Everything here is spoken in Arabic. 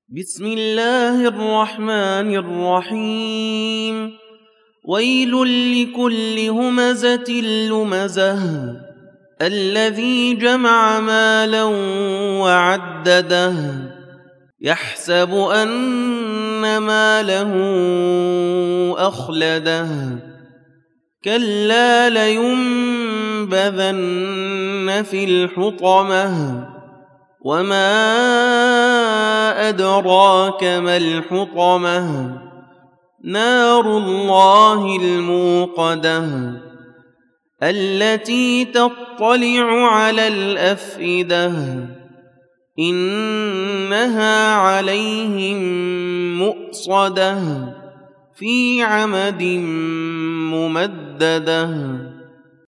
بسم الله الرحمن الرحيم. ويل لكل همزة لمزة الذي جمع مالا وعدده يحسب أن ماله أخلده كلا لينبذن في الحطمة وما أدراك ما الحطمة نار الله الموقدة التي تطلع على الأفئدة إنها عليهم مؤصدة في عمد ممددة.